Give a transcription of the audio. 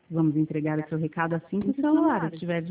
Vamos entregar o seu recado assim que o celular estiver